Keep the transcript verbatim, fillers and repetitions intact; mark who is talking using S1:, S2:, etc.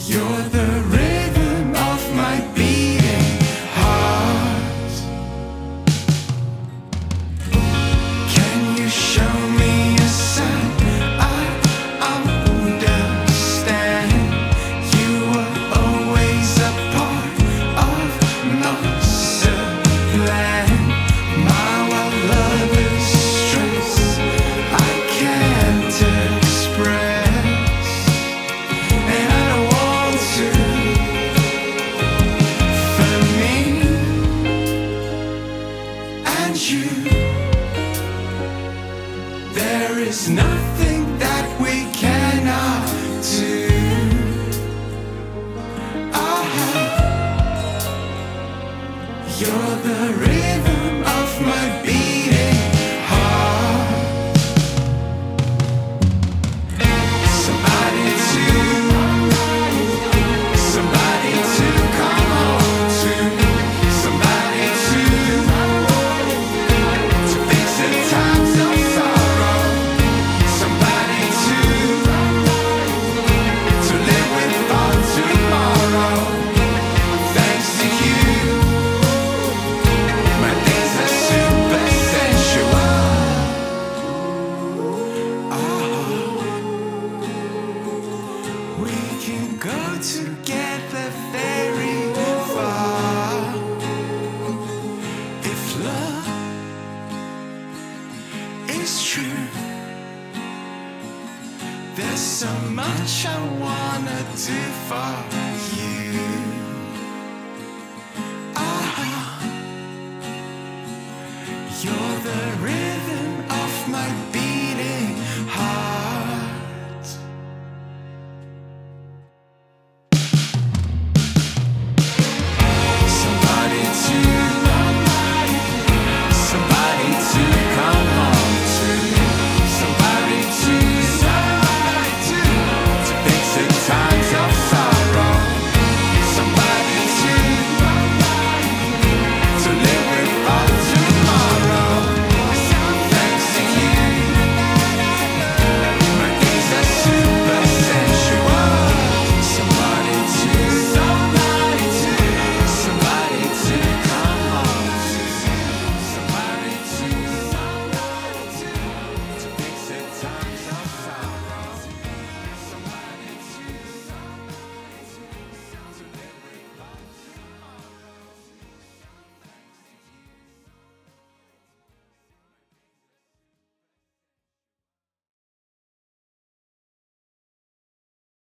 S1: You're the rhythm of my beating heart. Can you show me a sign? I understand. You were always a part of master plan. My wild love is stress I can't express, and I don't want to. For me and you, there is nothing that we cannot do. Ah, you're the rhythm of my beating heart. Somebody to, somebody to come home to. Somebody to, to fix the times of sorrow. Somebody to, to live with for tomorrow. Thanks to you, my days are super sensual. Ah, we can go together very far. If love is true, there's so much I wanna do for you. Ah, you're the